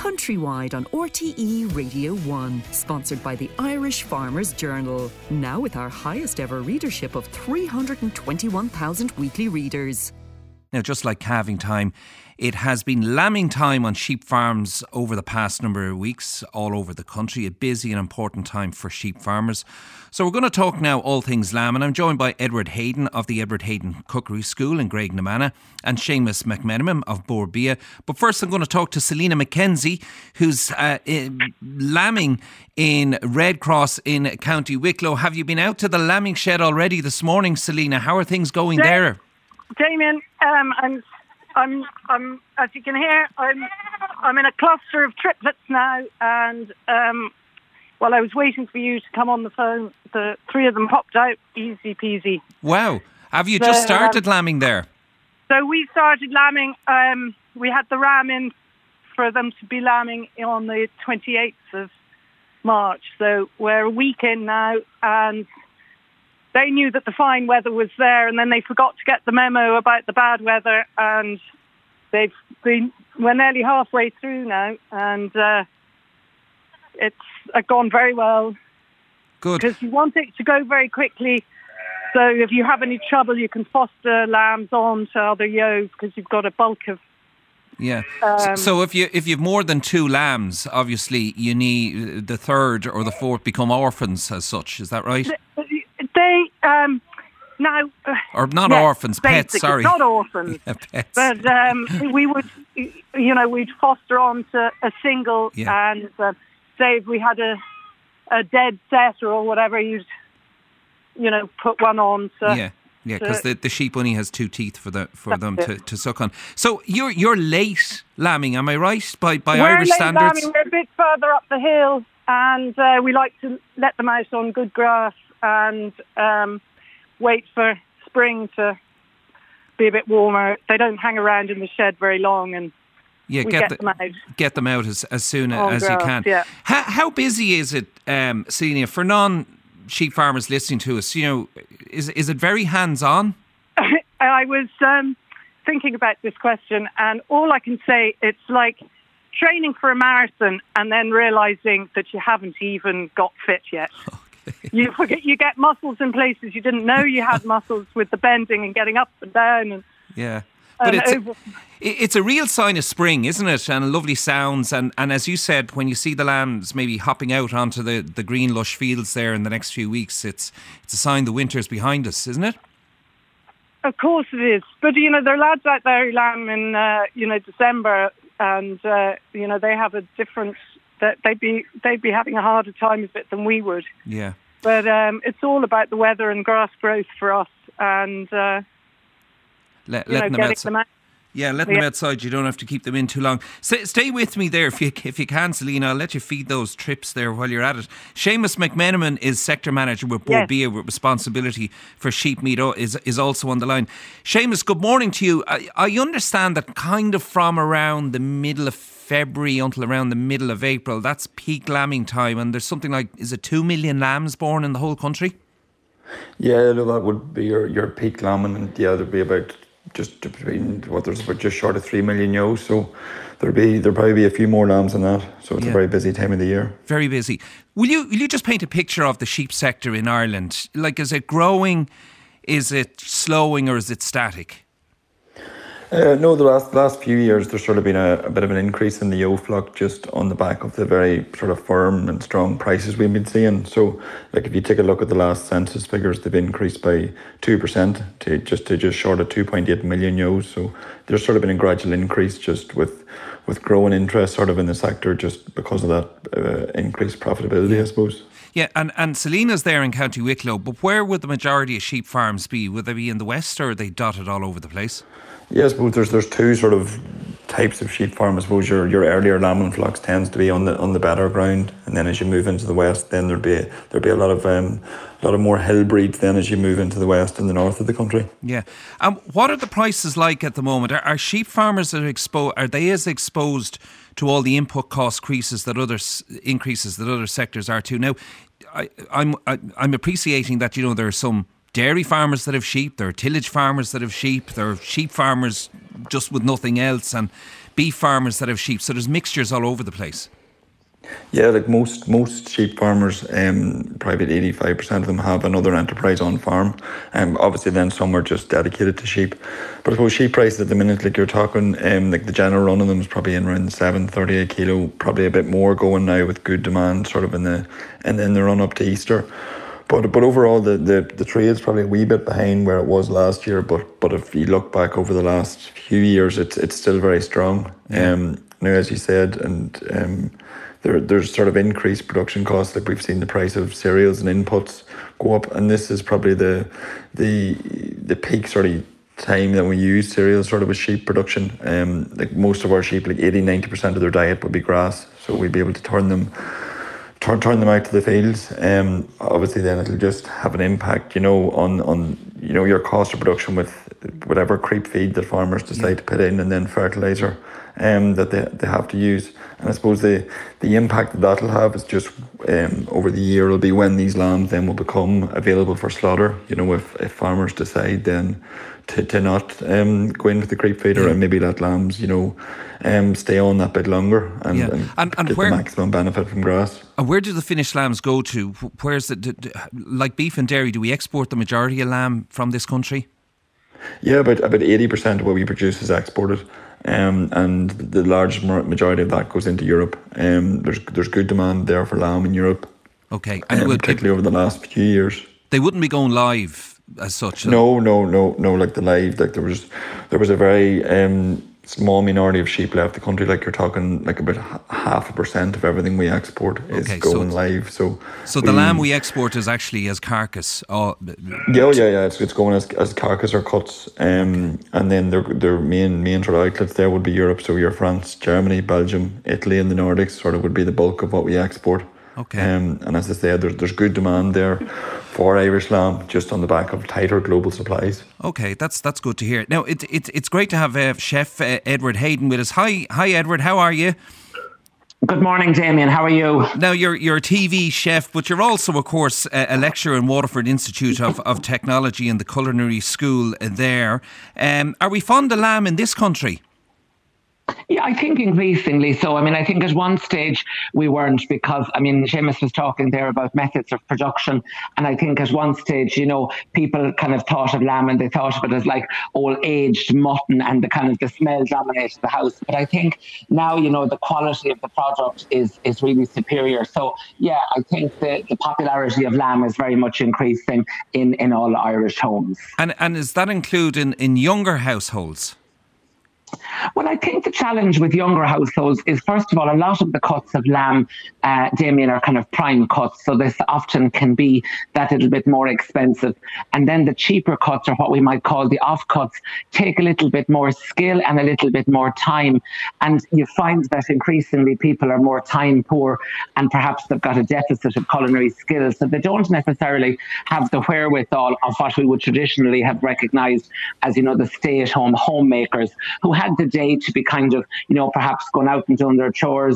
countrywide on RTE Radio 1, sponsored by the Irish Farmers Journal. Now with our highest ever readership of 321,000 weekly readers. Now, just like calving time, it has been lambing time on sheep farms over the past number of weeks all over the country. A busy and important time for sheep farmers. So we're going to talk now all things lamb, and I'm joined by Edward Hayden of the Edward Hayden Cookery School in Graiguenamanagh and Seamus McMenamin of Bord Bia. But first I'm going to talk to Selena McKenzie, who's lambing in Red Cross in County Wicklow. Have you been out to the lambing shed already this morning, Selena? How are things going there? Damien, I'm as you can hear, I'm in a cluster of triplets now, and while I was waiting for you to come on the phone, the three of them popped out, easy peasy. Wow. Have you just started lambing there? So we started lambing, we had the ram in for them to be lambing on the 28th of March, so we're a week in now, and they knew that the fine weather was there, and then they forgot to get the memo about the bad weather, and we're nearly halfway through now, and it's gone very well. Good. Because you want it to go very quickly, so if you have any trouble, you can foster lambs on to other ewes, because you've got a bulk of... Yeah. So if you've more than two lambs, obviously you need the third or the fourth become orphans as such. Is that right? They now, or not orphans, pets. Sorry, not orphans. Yeah, pets. But we would, we'd foster on to a single, and say if we had a dead setter or whatever, you'd put one on. To, yeah, because the sheep only has two teeth for them to suck on. So you're late lambing, am I right? By Irish standards, we're a bit further up the hill, and we like to let them out on good grass and wait for spring to be a bit warmer. They don't hang around in the shed very long, and we get them out. Get them out as soon as you can. Yeah. How busy is it, Selena, for non-sheep farmers listening to us? Is it very hands-on? I was thinking about this question, and all I can say, it's like training for a marathon and then realising that you haven't even got fit yet. You forget, you get muscles in places you didn't know you had muscles with the bending and getting up and down. And yeah, but it's a real sign of spring, isn't it? And lovely sounds. And as you said, when you see the lambs maybe hopping out onto the green lush fields there in the next few weeks, it's a sign the winter's behind us, isn't it? Of course it is. But, there are lads out there who lamb in, December, and, they have a different... that they'd be having a harder time of it than we would. Yeah. But it's all about the weather and grass growth for us, and letting them outside. Yeah, letting them outside. You don't have to keep them in too long. Stay with me there if you can, Selena. I'll let you feed those trips there while you're at it. Seamus McMenamin is sector manager with Bord Bia with responsibility for sheep meat is also on the line. Seamus, good morning to you. I understand that kind of from around the middle of February until around the middle of April, that's peak lambing time, and there's something like, is it 2 million lambs born in the whole country? Yeah, that would be your peak lambing, and there'd be about just short of 3 million ewes, so there'll probably be a few more lambs than that, so it's a very busy time of the year. Very busy. Will you just paint a picture of the sheep sector in Ireland? Like, is it growing, is it slowing, or is it static? No, the last few years there's sort of been a bit of an increase in the ewe flock, just on the back of the very sort of firm and strong prices we've been seeing. So, like, if you take a look at the last census figures, they've increased by 2% to just short of 2.8 million ewes. So there's sort of been a gradual increase just with growing interest sort of in the sector, just because of that increased profitability, I suppose. Yeah, and Selena's there in County Wicklow, but where would the majority of sheep farms be? Would they be in the west, or are they dotted all over the place? Yeah, I suppose there's two sort of types of sheep farm. I suppose your earlier lambing flocks tends to be on the better ground, and then as you move into the west, then there'd be a lot of more hill breeds then as you move into the west and the north of the country. Yeah. What are the prices like at the moment? Are sheep farmers as exposed to all the input cost increases that other sectors are too? Now, I'm appreciating that there are some dairy farmers that have sheep, there are tillage farmers that have sheep, there are sheep farmers just with nothing else, and beef farmers that have sheep, so there's mixtures all over the place. Yeah, like most sheep farmers, probably 85% of them have another enterprise on farm. Obviously then some are just dedicated to sheep. But I suppose sheep prices at the minute, like you're talking, like the general run of them is probably in around 7.30 a kilo, probably a bit more going now with good demand sort of in the run up to Easter. But overall the trade's probably a wee bit behind where it was last year. But if you look back over the last few years, it's still very strong. Now, as you said, and there's sort of increased production costs. Like we've seen the price of cereals and inputs go up, and this is probably the peak sort of time that we use cereals sort of with sheep production. Like most of our sheep, like 80-90% of their diet would be grass, so we'd be able to turn them out to the fields. Obviously then it'll just have an impact, on your cost of production with whatever creep feed that farmers decide to put in, and then fertilizer that they have to use. And I suppose the impact that'll have is just over the year will be when these lambs then will become available for slaughter. If farmers decide then to not go into the creep feeder and maybe let lambs, stay on that bit longer and get the maximum benefit from grass. And where do the finished lambs go to? Where's like beef and dairy? Do we export the majority of lamb from this country? Yeah, about 80% of what we produce is exported. And the large majority of that goes into Europe. There's good demand there for lamb in Europe. Okay, and particularly over the last few years. They wouldn't be going live as such. No. Like the live, like there was a very small minority of sheep left the country. Like you're talking, like about 0.5% of everything we export is going live. So the lamb we export is actually as carcass. Yeah. It's going as carcass or cuts. And then their main sort of outlets there would be Europe. So your France, Germany, Belgium, Italy, and the Nordics sort of would be the bulk of what we export. Okay. And as I said, there's good demand there for Irish lamb, just on the back of tighter global supplies. Okay, that's good to hear. Now it's great to have Chef Edward Hayden with us. Hi Edward, how are you? Good morning, Damien. How are you? Now you're a TV chef, but you're also, of course, a lecturer in Waterford Institute of Technology in the Culinary School there. Are we fond of lamb in this country? Yeah, I think increasingly so. I mean, I think at one stage we weren't, because, I mean, Seamus was talking there about methods of production. And I think at one stage, people kind of thought of lamb and they thought of it as like old aged mutton, and the smell dominated the house. But I think now, the quality of the product is really superior. So, yeah, I think the popularity of lamb is very much increasing in all Irish homes. And does that include in younger households? Well, I think the challenge with younger households is, first of all, a lot of the cuts of lamb, Damien, are kind of prime cuts. So this often can be that little bit more expensive. And then the cheaper cuts, or what we might call the off cuts, take a little bit more skill and a little bit more time. And you find that increasingly people are more time poor, and perhaps they've got a deficit of culinary skills. So they don't necessarily have the wherewithal of what we would traditionally have recognised as, the stay-at-home homemakers who had the day to be kind of, perhaps going out and doing their chores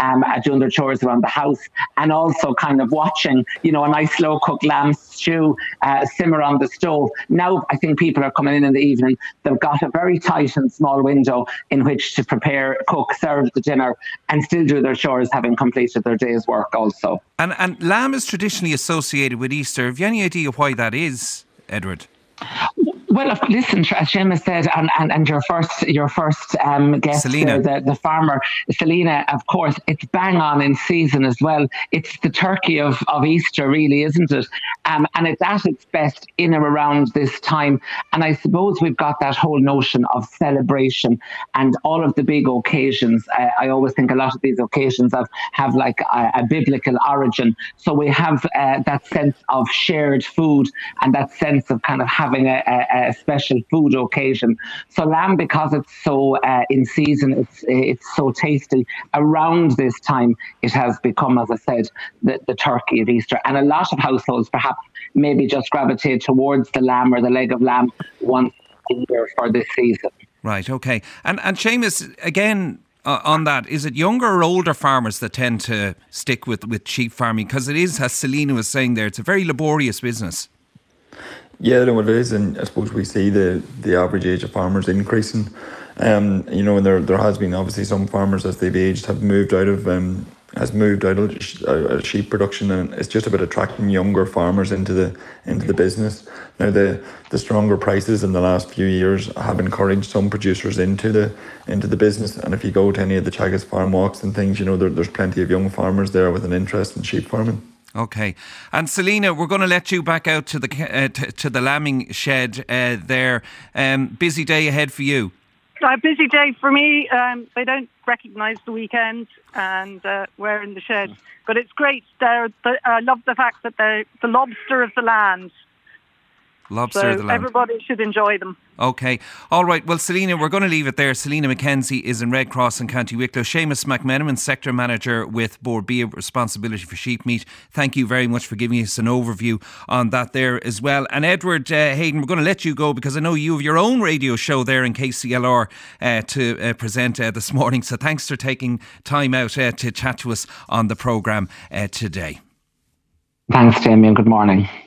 around the house, and also kind of watching, a nice slow cooked lamb stew simmer on the stove. Now I think people are coming in the evening. They've got a very tight and small window in which to prepare, cook, serve the dinner, and still do their chores, having completed their day's work also. And lamb is traditionally associated with Easter. Have you any idea why that is, Edward? Well, listen, as Seamus said, and your first guest, Selena. The farmer, Selena, of course, it's bang on in season as well. It's the turkey of Easter, really, isn't it? And it's at its best in or around this time. And I suppose we've got that whole notion of celebration and all of the big occasions. I always think a lot of these occasions have like a biblical origin. So we have that sense of shared food and that sense of kind of having a special food occasion. So lamb, because it's so in season, it's so tasty. Around this time, it has become, as I said, the turkey of Easter. And a lot of households perhaps maybe just gravitate towards the lamb or the leg of lamb once a year for this season. Right, okay. And Seamus, again, on that, is it younger or older farmers that tend to stick with sheep farming? Because it is, as Selena was saying there, it's a very laborious business. Yeah, no, it is, and I suppose we see the average age of farmers increasing. You know, and there has been obviously some farmers as they've aged have moved out of sheep production, and it's just about attracting younger farmers into the business. Now the stronger prices in the last few years have encouraged some producers into the business, and if you go to any of the Teagasc farm walks and things, you know, there's plenty of young farmers there with an interest in sheep farming. Okay, and Selena, we're going to let you back out to the lambing shed there. Busy day ahead for you. A busy day for me. They don't recognise the weekend, and we're in the shed. But it's great. I love the fact that they're the lobster of the land. Lobster of the land. Everybody should enjoy them. Okay. All right. Well, Selena, we're going to leave it there. Selena Mackenzie is in Red Cross in County Wicklow. Seamus McMenamin, Sector Manager with Bord Bia, responsibility for sheep meat. Thank you very much for giving us an overview on that there as well. And Edward Hayden, we're going to let you go because I know you have your own radio show there in KCLR to present this morning. So thanks for taking time out to chat to us on the programme today. Thanks, Jamie, and good morning.